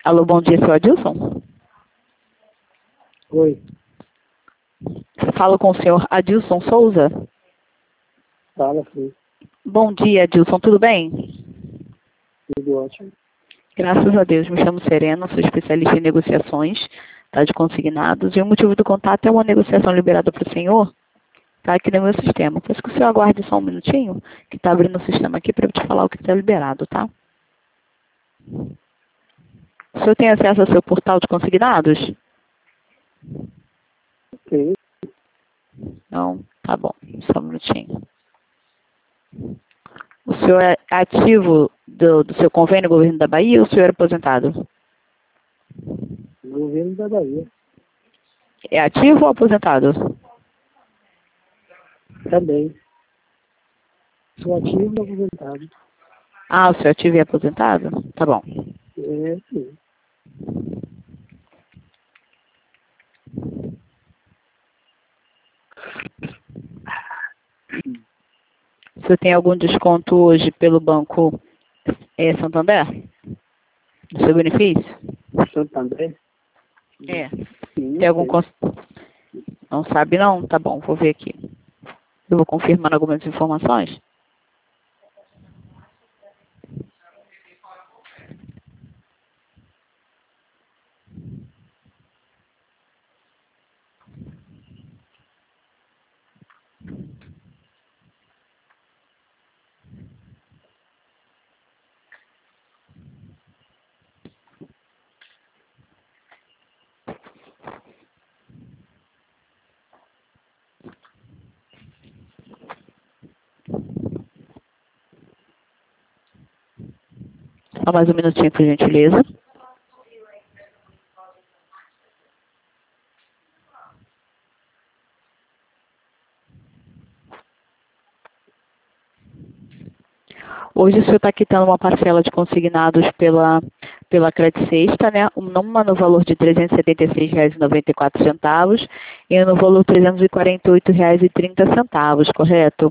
Alô, bom dia, seu Adilson? Oi, Você fala com o senhor Adilson Souza? fala, sim. Bom dia, Adilson, tudo bem? Tudo ótimo. Graças a Deus, me chamo Serena, sou especialista em negociações, tá, de consignados, e o motivo do contato é uma negociação liberada para o senhor, tá, aqui no meu sistema. Peço que o senhor aguarde só um minutinho, que está abrindo o sistema aqui para eu te falar o que está liberado, tá? O senhor tem acesso ao seu portal de consignados? Sim, Não? Tá bom, só um minutinho. O senhor é ativo do seu convênio governo da Bahia ou o senhor é aposentado? governo da Bahia. É ativo ou aposentado? Também. Sou ativo e aposentado. Ah, o senhor é ativo e aposentado? Tá bom. É, sim. O senhor tem algum desconto hoje pelo Banco Santander? Do seu benefício? Santander? É. Sim, Tem algum... sei. Não sabe não? Tá bom, vou ver aqui. Eu vou confirmando algumas informações. Só mais um minutinho, por gentileza. Hoje o senhor está quitando uma parcela de consignados pela Credit Sexta, né? Uma no valor de R$ 376,94 e no valor de R$ 348,30, correto?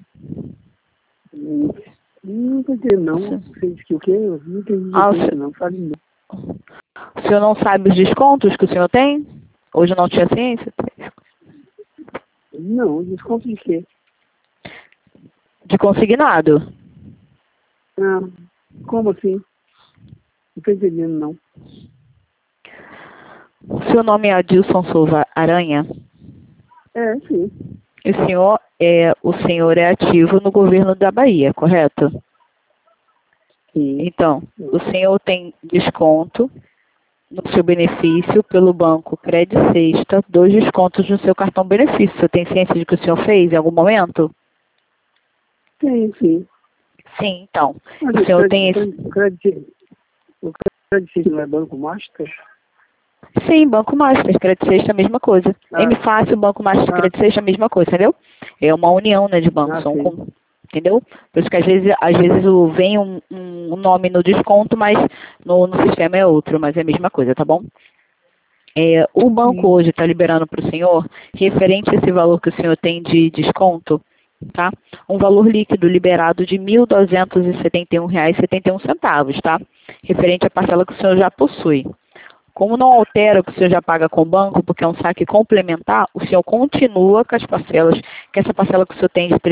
Não entendi, não. Você disse que o quê? Eu não entendi direito, não. Sabe não. O senhor não sabe os descontos que o senhor tem? Hoje não tinha ciência? Não, desconto de quê? De consignado. Ah, como assim? Não tô entendendo, não. O seu nome é Adilson Souza Aranha? É, sim. O senhor é ativo no governo da Bahia, correto? Sim. Então, o senhor tem desconto no seu benefício pelo banco Credit Sexta, 2 descontos no seu cartão benefício. Você tem ciência de que o senhor fez em algum momento? Sim, sim. Sim, então. Mas O senhor tem esse... o Credit não é Banco Master? Sim, Banco Master, Credit Sexta, a mesma coisa. M Fácil, Banco Master, Credit Sexta, a mesma coisa, entendeu? É uma união, né, de bancos, entendeu? Por isso que às vezes vem um nome no desconto, mas no sistema é outro, mas é a mesma coisa, tá bom? O banco hoje está liberando para o senhor, referente a esse valor que o senhor tem de desconto, tá? Um valor líquido liberado de R$ 1.271,71, tá? Referente à parcela que o senhor já possui. Como não altera o que o senhor já paga com o banco, porque é um saque complementar, o senhor continua com as parcelas, que essa parcela que o senhor tem de R$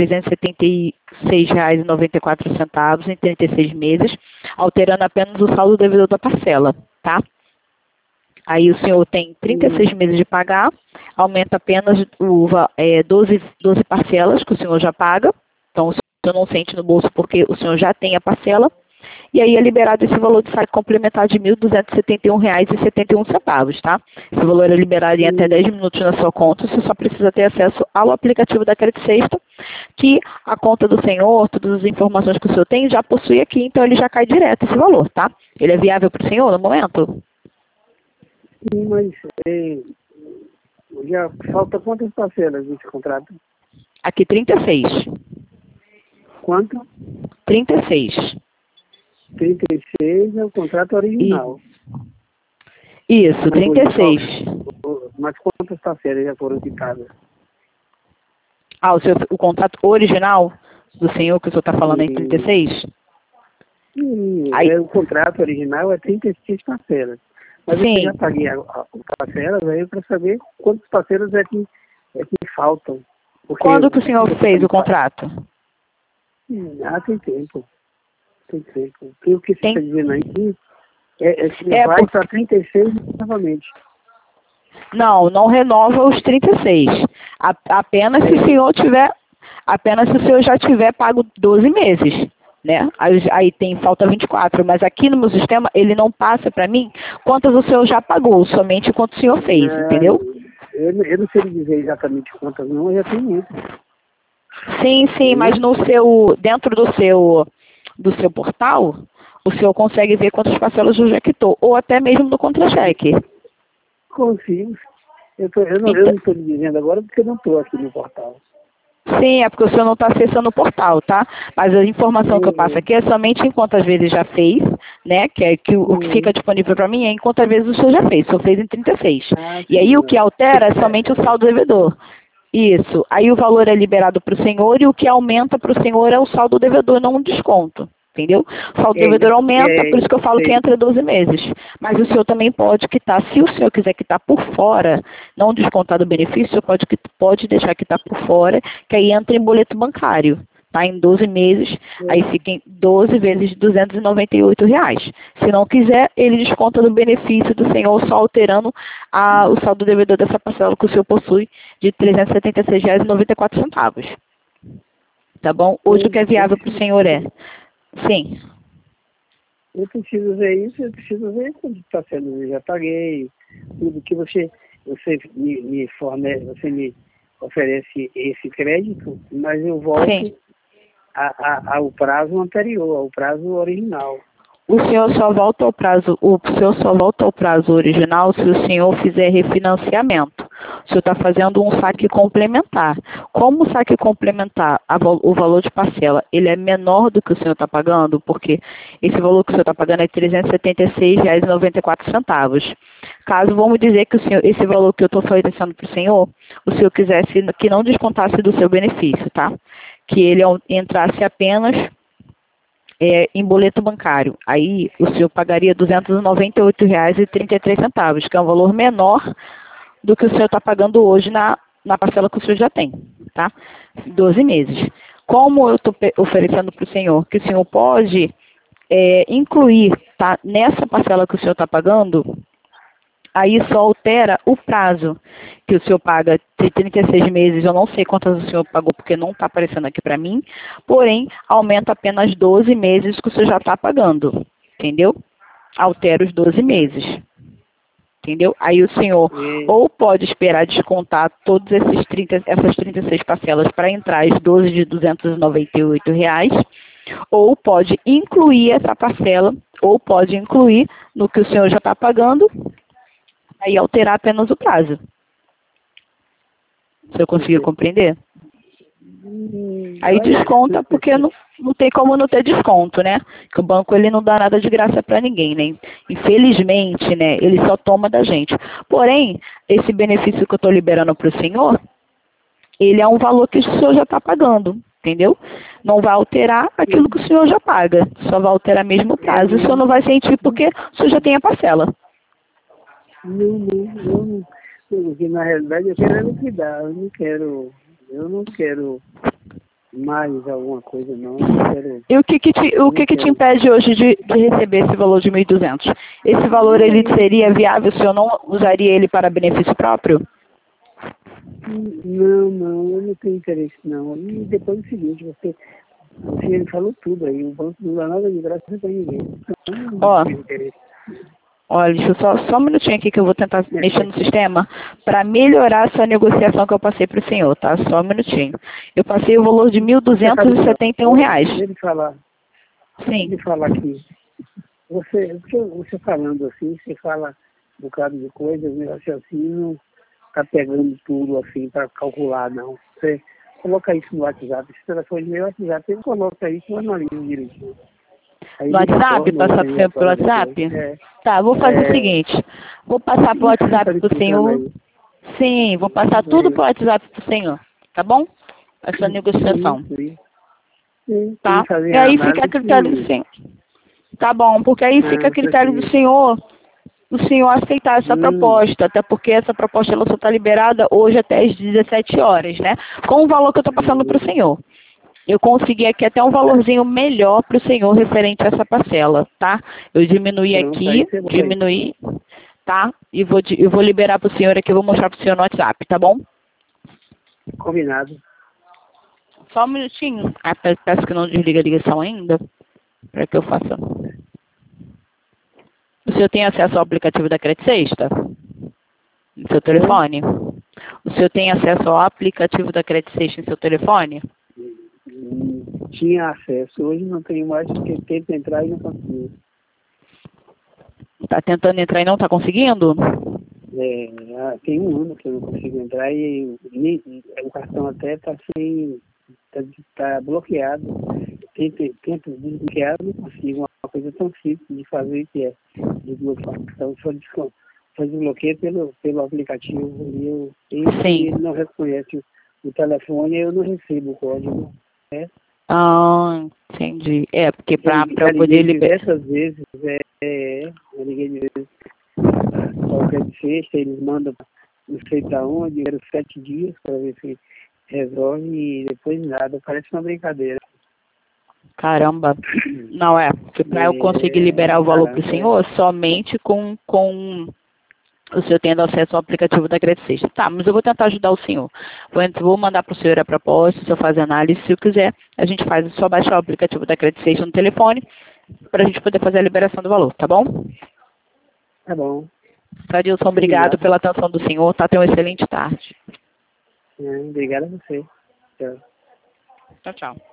376,94 em 36 meses, alterando apenas o saldo devedor da parcela, tá? Aí o senhor tem 36 meses de pagar, aumenta apenas 12 parcelas que o senhor já paga, então o senhor não sente no bolso porque o senhor já tem a parcela, e aí é liberado esse valor de saque complementar de R$ 1.271,71, tá? Esse valor é liberado em até 10 minutos na sua conta, você só precisa ter acesso ao aplicativo da Credit Sexta, que a conta do senhor, todas as informações que o senhor tem, já possui aqui, então ele já cai direto esse valor, tá? Ele é viável para o senhor no momento? Sim, mas já falta quantas parcelas desse contrato? Aqui 36. Quanto? 36. 36 é o contrato original. Isso, 36. Mas quantas parcelas já foram quitadas? Ah, o contrato original do senhor que o senhor está falando é em 36? Aí, o contrato original é 36 parcelas. Mas sim. eu já paguei as parcelas aí para saber quantas parcelas é que faltam. Porque Quando que o senhor fez o contrato? Tem tempo. Tem tempo. Porque o que você está dizendo aí vai para 36 novamente. Não, não renova os 36. Apenas se o senhor tiver, apenas se o senhor já tiver pago 12 meses, né? Aí falta 24, mas aqui no meu sistema ele não passa para mim quantas o senhor já pagou, somente quanto o senhor fez, entendeu? Eu não sei dizer exatamente quantas não, eu já tenho muito. Sim, mas dentro do seu portal, o senhor consegue ver quantas parcelas o já quitou, ou até mesmo no contra-cheque. Consigo. Eu não estou lhe dizendo agora porque eu não estou aqui no portal. Sim, é porque o senhor não está acessando o portal, tá? Mas a informação que eu passo aqui é somente em quantas vezes já fez, né? O que fica disponível para mim é em quantas vezes o senhor já fez. O senhor fez em 36. E aí o que altera é somente o saldo devedor. Isso. Aí o valor é liberado para o senhor e o que aumenta para o senhor é o saldo devedor, não um desconto. Entendeu? O saldo devedor aumenta, por isso que eu falo que entra 12 meses. Mas o senhor também pode quitar, se o senhor quiser quitar por fora, não descontar do benefício, o senhor pode deixar quitar por fora, que aí entra em boleto bancário. Tá? Em 12 meses, aí fica em 12 vezes R$ 298. Se não quiser, ele desconta do benefício do senhor, só alterando o saldo devedor dessa parcela que o senhor possui de R$ 376,94. Tá bom? Hoje o que é viável para o senhor é... Sim. Eu preciso ver isso, eu preciso ver quanto está sendo, eu já paguei, tudo que você me fornece, você me oferece esse crédito, mas eu volto ao prazo anterior, ao prazo original. O senhor só volta ao prazo original se o senhor fizer refinanciamento. O senhor está fazendo um saque complementar. Como o saque complementar, o valor de parcela, ele é menor do que o senhor está pagando, porque esse valor que o senhor está pagando é R$ 376,94. Caso vamos dizer que esse valor que eu estou oferecendo para o senhor quisesse que não descontasse do seu benefício, tá? Que ele entrasse apenas em boleto bancário. Aí o senhor pagaria R$ 298,33, que é um valor menor do que o senhor está pagando hoje na parcela que o senhor já tem, tá? 12 meses. Como eu estou oferecendo para o senhor que o senhor pode incluir, tá, nessa parcela que o senhor está pagando, aí só altera o prazo que o senhor paga de 36 meses, eu não sei quantas o senhor pagou porque não está aparecendo aqui para mim, porém aumenta apenas 12 meses que o senhor já está pagando, entendeu? Altera os 12 meses, entendeu? Aí o senhor ou pode esperar descontar todos essas 36 parcelas para entrar as 12 de R$ 298, ou pode incluir essa parcela, ou pode incluir no que o senhor já está pagando, aí alterar apenas o prazo. O senhor conseguiu compreender? Aí desconta, porque não tem como não ter desconto, né? Que o banco ele não dá nada de graça para ninguém, né? Infelizmente, né? Ele só toma da gente. Porém, esse benefício que eu estou liberando para o senhor, ele é um valor que o senhor já está pagando, entendeu? Não vai alterar aquilo que o senhor já paga. Só vai alterar mesmo o prazo. O senhor não vai sentir porque o senhor já tem a parcela. Não. Porque na realidade eu quero liquidar, eu não quero mais alguma coisa não. E o que te impede hoje de receber esse valor de 1.200? Esse valor ele seria viável se eu não usaria ele para benefício próprio? Não, eu não tenho interesse não. E depois é o seguinte, você falou tudo aí, o banco não dá nada de graça para ninguém. Ó, olha, deixa eu só um minutinho aqui que eu vou tentar mexer no sistema para melhorar essa negociação que eu passei para o senhor, tá? Só um minutinho. Eu passei o valor de R$ 1.271. Deixa ele falar. Sim. Ele fala aqui. Você falando assim, você fala um bocado de coisas, meu raciocínio não está pegando tudo assim para calcular, não. Você coloca isso no WhatsApp. Se você for no meu WhatsApp, ele coloca isso e analisa direitinho. No WhatsApp? Passar para o senhor pelo WhatsApp? Tá, vou fazer o seguinte. Vou passar para o WhatsApp para o senhor. Sim, vou passar tudo para o WhatsApp para o senhor. Tá bom? Essa negociação. Sim. Tá? E aí fica a critério do senhor. Tá bom, porque aí fica a critério do senhor aceitar essa proposta, até porque essa proposta ela só está liberada hoje até às 17 horas, né? Com o valor que eu estou passando para o senhor. Eu consegui aqui até um valorzinho melhor para o senhor referente a essa parcela, tá? Eu diminuí aqui, tá? E eu vou liberar para o senhor aqui, eu vou mostrar para o senhor no WhatsApp, tá bom? Combinado. Só um minutinho. Ah, peço que não desliga a ligação ainda, para que eu faça. O senhor tem acesso ao aplicativo da Credit Sexta? No seu telefone? O senhor tem acesso ao aplicativo da Credit Sexta em seu telefone? Tinha acesso. Hoje não tenho mais, porque tento entrar e não consigo. Está tentando entrar e não está conseguindo? Tem um ano que eu não consigo entrar e o cartão até está tá bloqueado. Tento desbloquear, não consigo. Uma coisa tão simples de fazer que é desbloquear. Então, só desbloqueio pelo aplicativo e ele não reconhece o telefone, eu não recebo o código. Né? Ah, entendi. Porque para eu poder liberar. Diversas vezes, eu liguei de vezes qualquer de sexta, eles mandam não sei para onde, eram 7 dias para ver se resolve e depois nada, parece uma brincadeira. Caramba. Não porque para eu conseguir liberar o valor para o senhor, somente com o senhor tendo acesso ao aplicativo da Credit Sexta. Tá, mas eu vou tentar ajudar o senhor. Vou mandar para o senhor a proposta, o senhor faz análise, se o quiser, a gente faz, só baixar o aplicativo da Credit Sexta no telefone, para a gente poder fazer a liberação do valor, tá bom? Tá bom. Adilson, obrigado pela atenção do senhor, tá? Tenha uma excelente tarde. Obrigado a você. Tchau. Tchau, tchau.